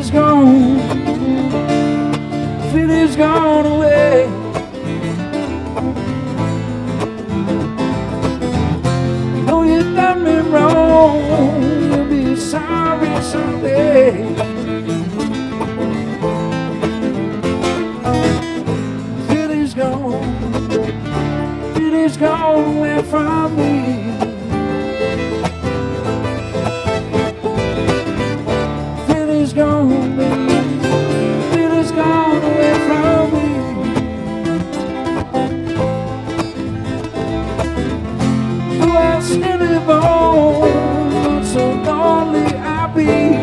Feeling's gone. Feeling's gone away. You know you done me wrong. You'll be sorry someday. Feeling's gone. Feeling's gone away from me. Feeling's gone, baby. Feeling's gone away from me. Oh, I still live on, but so lonely I be.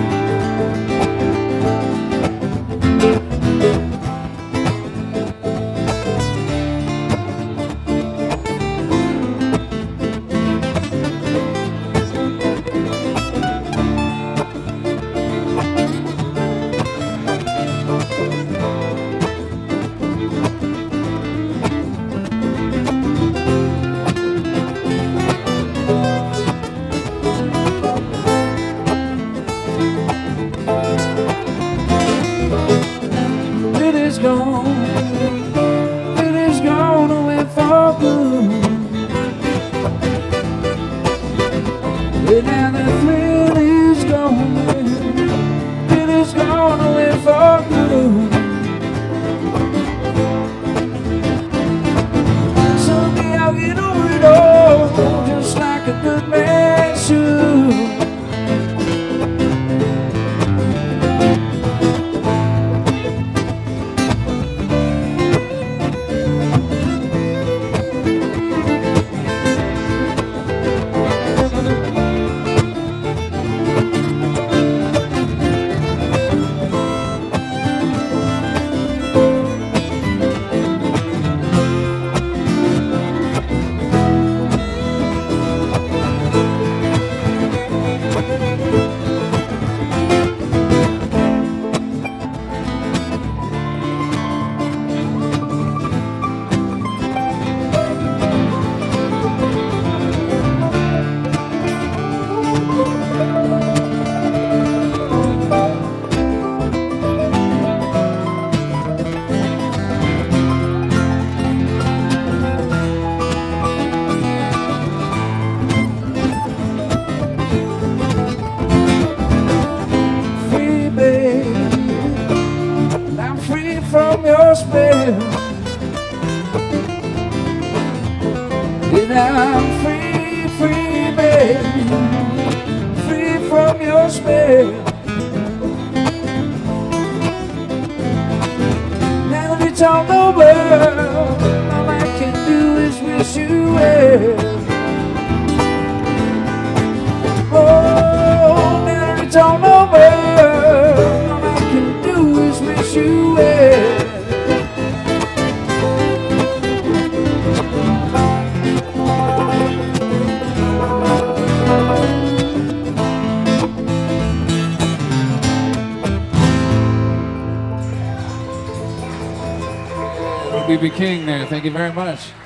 Feeling's gone. Feeling's gone away for good. And now the thrill is gone. Feeling's gone away for good. Someday I'll get over it all, just like a good man should. From your spell, and I'm free, free, baby, free from your spell. Now that it's all over, all I can do is wish you well. Oh, now that it's all over, all I can do is wish you well. B.B. King there. Thank you very much.